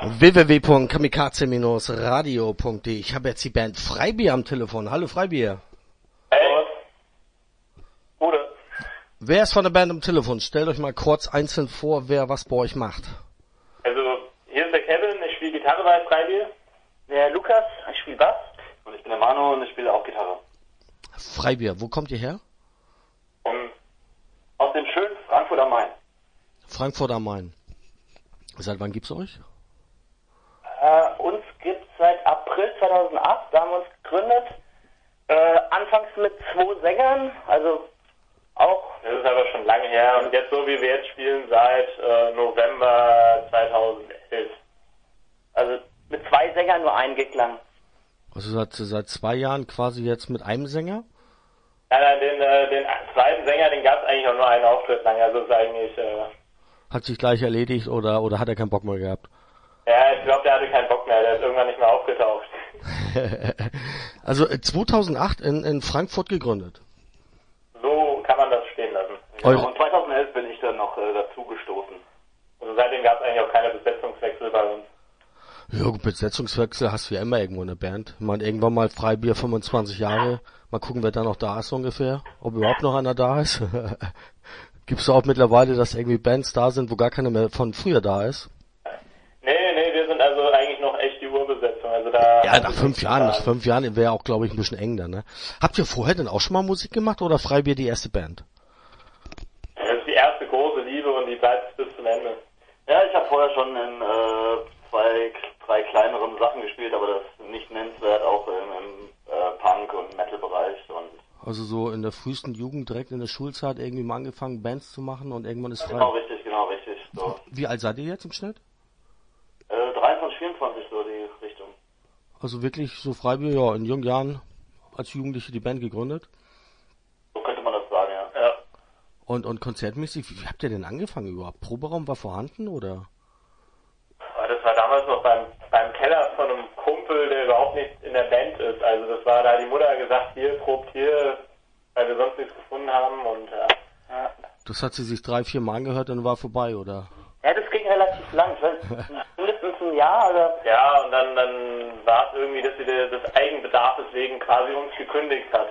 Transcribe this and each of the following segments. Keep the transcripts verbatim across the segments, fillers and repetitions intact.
w w w punkt kamikaze radio punkt d e. Ich habe jetzt die Band Freibier am Telefon. Hallo Freibier. Hey. Gute. Wer ist von der Band am Telefon? Stellt euch mal kurz einzeln vor, wer was bei euch macht. Also, hier ist der Kevin, ich spiele Gitarre bei Freibier. Der Lukas, ich spiele Bass. Und ich bin der Manu und ich spiele auch Gitarre. Freibier, wo kommt ihr her? Um, aus dem schönen Frankfurt am Main. Frankfurt am Main. Seit wann gibt's euch? Äh, uns gibt's seit April zweitausendacht, da haben wir uns gegründet. Äh, anfangs mit zwei Sängern, also auch... Das ist aber schon lange her und jetzt so wie wir jetzt spielen seit äh, November zweitausendelf. Also mit zwei Sängern nur ein Geklang. Also seit, seit zwei Jahren quasi jetzt mit einem Sänger? Ja, nein, den, äh, den zweiten Sänger, den gab's eigentlich auch nur einen Auftritt lang, also ist eigentlich... Äh, Hat sich gleich erledigt oder, oder hat er keinen Bock mehr gehabt? Ja, ich glaube, der hatte keinen Bock mehr, der ist irgendwann nicht mehr aufgetaucht. Also zweitausendacht in, in Frankfurt gegründet? So kann man das stehen lassen. Genau. Und zweitausendelf bin ich dann noch äh, dazugestoßen. Also seitdem gab es eigentlich auch keine Besetzungswechsel bei uns. Ja, gut, Besetzungswechsel hast du ja immer irgendwo in der Band. Ich meine, irgendwann mal Freibier fünfundzwanzig Jahre. Mal gucken, wer da noch da ist ungefähr. Ob überhaupt noch einer da ist. Gibt's da auch mittlerweile, dass irgendwie Bands da sind, wo gar keiner mehr von früher da ist? Nee, nee, wir sind also eigentlich noch echt die Urbesetzung. Also da ja, nach fünf Jahren, nach fünf Jahren wäre auch, glaube ich, ein bisschen eng dann, ne? Habt ihr vorher denn auch schon mal Musik gemacht oder Freibier die erste Band? Das ist die erste große Liebe und die bleibt bis zum Ende. Ja, ich habe vorher schon in äh, zwei, drei kleineren Sachen gespielt, aber das ist nicht nennenswert, auch im, im äh, Punk- und Metal-Bereich. Und also so in der frühesten Jugend, direkt in der Schulzeit irgendwie mal angefangen, Bands zu machen und irgendwann ist frei. Genau, richtig, genau, richtig. So. Wie alt seid ihr jetzt im Schnitt? Äh, dreiundzwanzig, vierundzwanzig, so die Richtung. Also wirklich so Freibier, ja, in jungen Jahren als Jugendliche die Band gegründet? So könnte man das sagen, ja. ja. Und, und konzertmäßig, wie habt ihr denn angefangen überhaupt? Proberaum war vorhanden, oder? Das war damals noch beim, beim Keller von einem Kumpel, der überhaupt nicht in der Band ist. Also das war, da hat die Mutter gesagt, hier, probt hier, weil wir sonst nichts gefunden haben und ja. ja. Das hat sie sich drei, vier Mal angehört und war vorbei, oder? Ja, das ging relativ lang, mindestens ein Jahr, oder? Ja, und dann, dann war es irgendwie, dass sie das Eigenbedarf deswegen quasi uns gekündigt hat.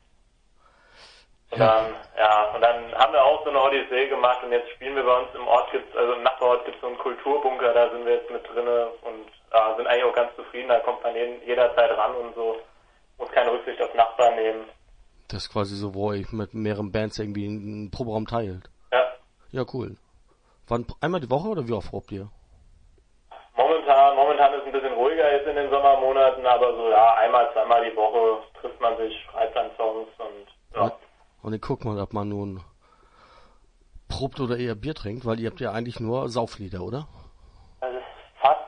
Und dann, ja, und dann haben wir auch so eine Odyssee gemacht und jetzt spielen wir bei uns im Ort, gibt's, also im Nachbarort gibt's so einen Kulturbunker, da sind wir jetzt mit drinne und ja, sind eigentlich auch ganz zufrieden, da kommt man jeden, jederzeit ran und so, muss keine Rücksicht auf Nachbarn nehmen. Das ist quasi so, wo ich mit mehreren Bands irgendwie einen Proberaum teilt. Ja. Ja, cool. Wann, einmal die Woche oder wie oft probt ihr? Momentan, momentan ist es ein bisschen ruhiger jetzt in den Sommermonaten, aber so, ja, einmal, zweimal die Woche trifft man sich, schreibt dann Songs und, ja. Und dann guckt man, ob man nun probt oder eher Bier trinkt, weil ihr habt ja eigentlich nur Sauflieder, oder? Also fast.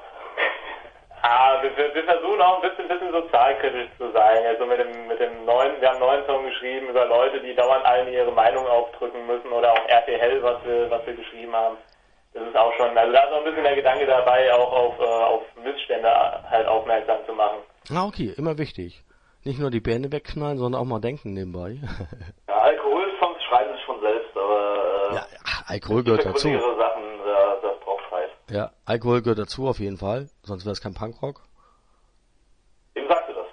Ah, wir, wir, wir versuchen auch ein bisschen, bisschen sozialkritisch zu sein. Also mit dem, mit dem neuen, wir haben einen neuen Song geschrieben über Leute, die dauernd allen ihre Meinung aufdrücken müssen oder auch R T L, was wir, was wir geschrieben haben. Das ist auch schon, also da ist auch ein bisschen der Gedanke dabei, auch auf, äh, auf Missstände halt aufmerksam zu machen. Ah, okay, immer wichtig. Nicht nur die Birne wegknallen, sondern auch mal denken nebenbei. Ja, Alkoholsongs schreiben sich von selbst, aber äh, ja, Alkohol gehört dazu. Sachen, das, das braucht Zeit. Ja, Alkohol gehört dazu auf jeden Fall, sonst wäre es kein Punkrock. Wem sagst du das?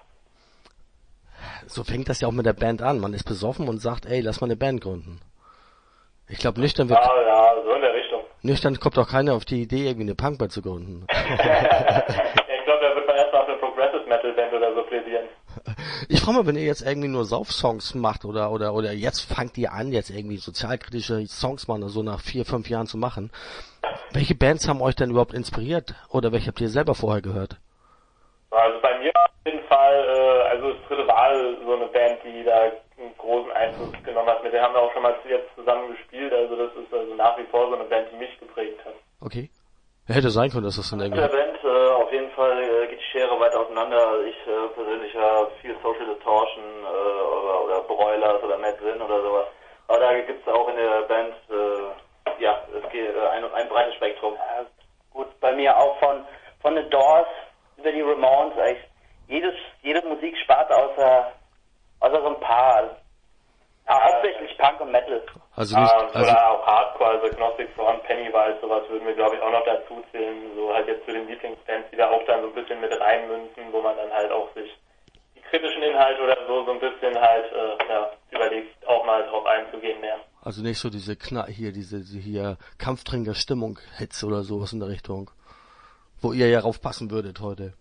So fängt das ja auch mit der Band an. Man ist besoffen und sagt, ey, lass mal eine Band gründen. Ich glaube, nüchtern wird... Ja, ja, so in der Richtung. Nüchtern kommt auch keiner auf die Idee, irgendwie eine Punkband zu gründen. Ja, ich glaube, da wird man erst mal auf eine Progressive Metal Band oder so plädieren. Ich frage mal, wenn ihr jetzt irgendwie nur Sauf-Songs macht oder oder oder jetzt fangt ihr an, jetzt irgendwie sozialkritische Songs mal so nach vier, fünf Jahren zu machen. Welche Bands haben euch denn überhaupt inspiriert? Oder welche habt ihr selber vorher gehört? Also bei mir auf jeden Fall, äh, also das dritte Wahl, so eine Band, die da einen großen Einfluss genommen hat. Mit der haben wir auch schon mal jetzt zusammen gespielt. Also das ist also nach wie vor so eine Band, die mich geprägt hat. Okay. Ja, hätte sein können, dass das dann irgendwie... Mit der Band äh, auf jeden Fall äh, geht die Schere weit auseinander. Also ich äh, persönlich habe viel Social Distortion äh, oder, oder Broilers oder Mad Sin oder sowas. Aber da gibt es auch in der Band, äh, ja, es geht äh, ein, ein breites Spektrum. Ja, gut, bei mir auch von von The Doors über die Ramones, eigentlich jedes, jede Musiksparte außer, außer so ein paar. Also, Ja, hauptsächlich Punk und Metal. Also nicht, Ah, also, oder auch Hardcore, also Gnostic Front, Pennywise, sowas würden wir glaube ich auch noch dazu zählen, so halt jetzt zu den Lieblingsbands, die da auch dann so ein bisschen mit reinmünzen, wo man dann halt auch sich die kritischen Inhalte oder so so ein bisschen halt äh, ja, überlegt, auch mal drauf einzugehen mehr. also nicht so diese Kna hier, diese, diese hier Kampftrinker-Stimmung, Hetze oder sowas in der Richtung. Wo ihr ja raufpassen würdet heute.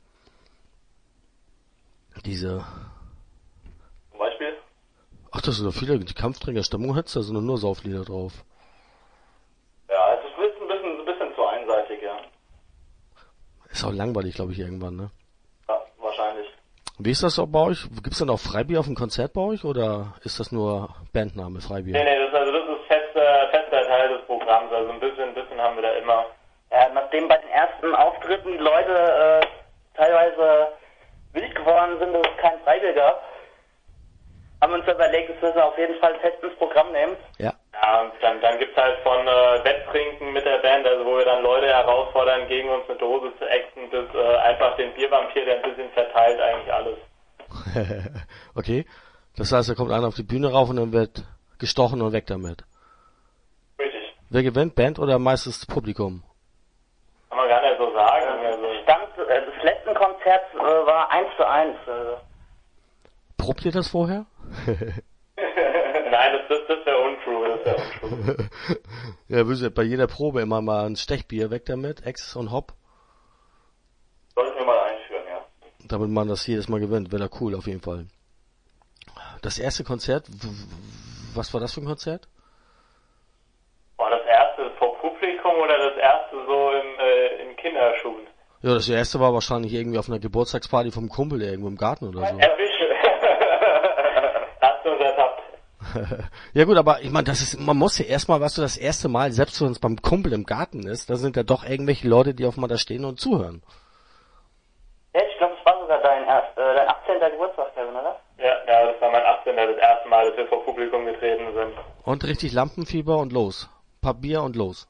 Diese, Zum Beispiel? ach, das sind doch viele, die Kampftrinker-Stimmung Hetze, da sind doch nur Sauflieder drauf. Ja, es ist ein bisschen, ein bisschen zu einseitig, ja. Ist auch langweilig, glaube ich, irgendwann, ne? Ja, wahrscheinlich. Wie ist das auch bei euch? Gibt's denn auch Freibier auf dem Konzert bei euch oder ist das nur Bandname Freibier? Nee, nee, das, also das ist fester, fester Teil des Programms, also ein bisschen, ein bisschen haben wir da immer. Ja, nachdem bei den ersten Auftritten die Leute äh, teilweise wild geworden sind, dass es kein Freibier gab, haben wir uns überlegt, dass wir es auf jeden Fall fest ins Programm nehmen. Ja. Ja, und dann, dann gibt's halt von äh, Wetttrinken mit der Band, also wo wir dann Leute herausfordern, gegen uns eine Dose zu ächzen, bis äh, einfach den Biervampir, der ein bisschen verteilt, eigentlich alles. Okay. Das heißt, da kommt einer auf die Bühne rauf und dann wird gestochen und weg damit. Richtig. Wer gewinnt, Band oder meistens Publikum? Kann man gar nicht so sagen. Also. Stand äh, des letzten Konzerts äh, war eins zu eins. Äh. Probt ihr das vorher? Nein, das, das, das wäre untrue, das wäre untrue. Ja, wir sind bei jeder Probe immer mal ein Stechbier weg damit, Ex und Hop, Sollten wir mal einführen, ja. damit man das jedes Mal gewinnt. Wäre da cool auf jeden Fall. Das erste Konzert, w- w- was war das für ein Konzert? War das erste vor Publikum oder das erste so in, äh, in Kinderschuhen? Ja, das erste war wahrscheinlich irgendwie auf einer Geburtstagsparty vom Kumpel irgendwo im Garten oder so. Erwische. Hast du uns ertappt. Ja gut, aber ich meine, das ist, man muss ja erstmal, was du das erste Mal, selbst wenn es beim Kumpel im Garten ist, da sind ja doch irgendwelche Leute, die auf einmal da stehen und zuhören. Ja, ich glaube, es war sogar dein, erst, äh, dein achtzehnter Geburtstag, Kevin, oder? Ja, ja, das war mein achtzehnter das erste Mal, dass wir vor Publikum getreten sind. Und richtig Lampenfieber und los. Paar Bier und los.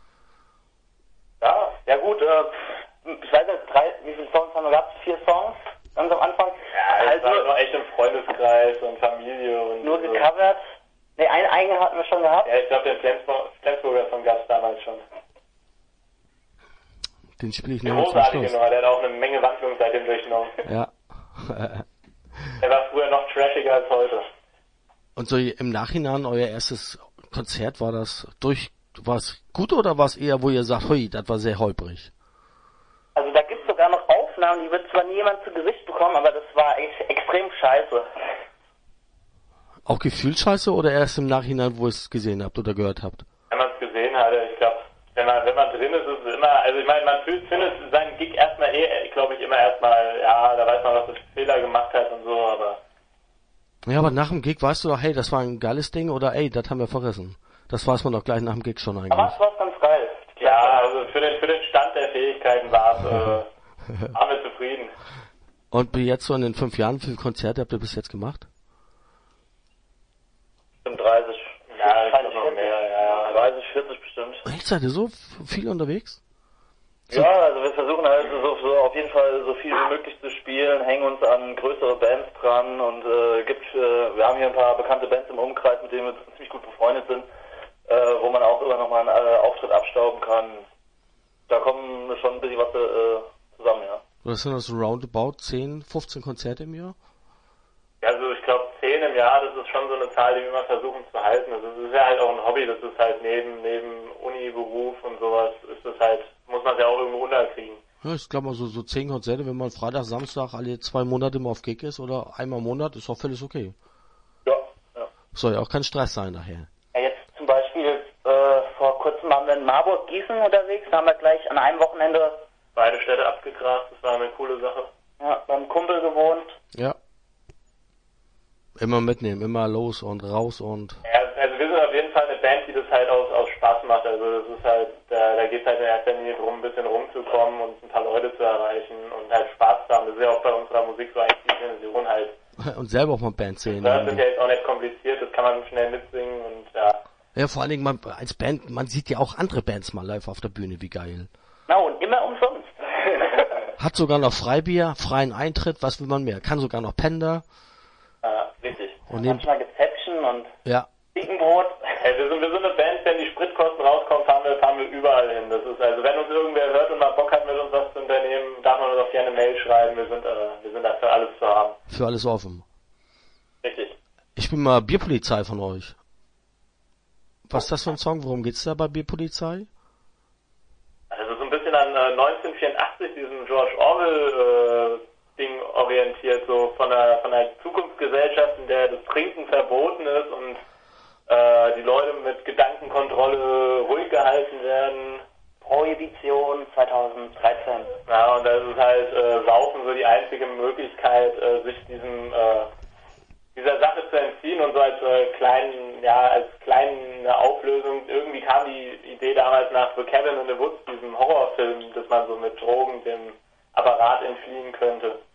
Ja, ja gut, äh, ich weiß nicht, drei, wie viele Songs haben wir gehabt? Vier Songs, ganz am Anfang. Ja, das halt war nur, noch echt im Freundeskreis und Familie und nur so. gecovert. Ne, einen eigenen hatten wir schon gehabt. Ja, ich glaube, den Flensburg, Flensburger Song gab's damals schon. Den spiele ich nur zum Großartige Schluss. Nummer, der hat auch eine Menge Wandlung seitdem durchgenommen. Ja. Der war früher noch trashiger als heute. Und so im Nachhinein, euer erstes Konzert, war das durch, war es gut oder war es eher, wo ihr sagt, hui, das war sehr holprig? Also da gibt's sogar noch Aufnahmen, die wird zwar nie jemand zu Gesicht bekommen, aber das war echt extrem scheiße. Auch Gefühlsscheiße oder erst im Nachhinein, wo ihr es gesehen habt oder gehört habt? Wenn man es gesehen hatte, ich glaube, wenn man, wenn man drin ist, ist es immer, also ich meine, man fühlt, findet seinen Gig erstmal eh, glaube ich, immer erstmal, ja, da weiß man, was das Fehler gemacht hat und so, aber... Ja, aber nach dem Gig weißt du doch, hey, das war ein geiles Ding oder ey, das haben wir verrissen. Das weiß man doch gleich nach dem Gig schon eigentlich. Aber es war ganz geil. Ja, also für den, für den Stand der Fähigkeiten war es, äh, waren wir zufrieden. Und wie jetzt so in den fünf Jahren, wie viele Konzerte habt ihr bis jetzt gemacht? Bestimmt dreißig. Ja, ich glaube noch mehr, ja, ja. dreißig, vierzig bestimmt. Echt, seid ihr so f- viel unterwegs? Ja, also wir versuchen halt so, so auf jeden Fall so viel wie möglich zu spielen, hängen uns an größere Bands dran und äh, gibt, äh, wir haben hier ein paar bekannte Bands im Umkreis, mit denen wir ziemlich gut befreundet sind, äh, wo man auch immer nochmal einen äh, Auftritt abstauben kann. Da kommen schon ein bisschen was äh, zusammen, ja. Oder sind das so roundabout zehn, fünfzehn Konzerte im Jahr? Also ich glaube zehn im Jahr, das ist schon so eine Zahl, die wir immer versuchen zu halten. Also es ist ja halt auch ein Hobby, das ist halt neben neben Uni, Beruf und sowas, ist das halt, muss man ja auch irgendwo unterkriegen. Ja, ich glaube mal so, so zehn Konzerte, wenn man Freitag, Samstag alle zwei Monate mal auf Gig ist oder einmal im Monat, ist auch völlig okay. Ja, ja. Soll ja auch kein Stress sein nachher. Ja, jetzt zum Beispiel, äh, vor kurzem waren wir in Marburg, Gießen unterwegs, da haben wir gleich an einem Wochenende Beide Städte abgegrast, das war eine coole Sache. ja, beim Kumpel gewohnt. Ja. Immer mitnehmen, immer los und raus und... Ja, also wir sind auf jeden Fall eine Band, die das halt aus, aus Spaß macht. Also das ist halt, da, da geht es halt in erster Linie darum, ein bisschen rumzukommen und ein paar Leute zu erreichen und halt Spaß zu haben. Das ist ja auch bei unserer Musik so eigentlich die Intention halt. Und selber auch mal Band sehen. Das ist ja jetzt auch nicht kompliziert, das kann man schnell mitsingen und ja. Ja, vor allen Dingen, man, als Band, man sieht ja auch andere Bands mal live auf der Bühne, wie geil. Na und immer umsonst. Hat sogar noch Freibier, freien Eintritt, was will man mehr? Kann sogar noch Pender. Ja, richtig. Und neben, Manchmal gezappt. Action und Ja. Schinkenbrot. Hey, wir sind, wir sind eine Band, wenn die Spritkosten rauskommen, fahren wir, fahren wir überall hin. Das ist also, wenn uns irgendwer hört und mal Bock hat, mit uns was zu unternehmen, darf man uns auch gerne Mail schreiben. Wir sind, äh, wir sind da für alles zu haben. Für alles offen. Richtig. Ich bin mal Bierpolizei von euch. Was ist das für ein Song? Worum geht's da bei Bierpolizei? Also so ein bisschen an äh, neunzehnhundertvierundachtzig, diesem George Orwell äh, Ding orientiert, so von einer, von einer Zukunftsgesellschaft, in der das Trinken verboten ist und äh, die Leute mit Gedankenkontrolle ruhig gehalten werden. Prohibition zweitausenddreizehn. Ja, und das ist halt äh, Saufen so die einzige Möglichkeit, äh, sich diesem äh, dieser Sache zu entziehen und so als äh, kleinen, ja, als kleine Auflösung. Irgendwie kam die Idee damals nach The Cabin in the Woods, diesem Horrorfilm, dass man so mit Drogen dem Apparat entfliehen könnte.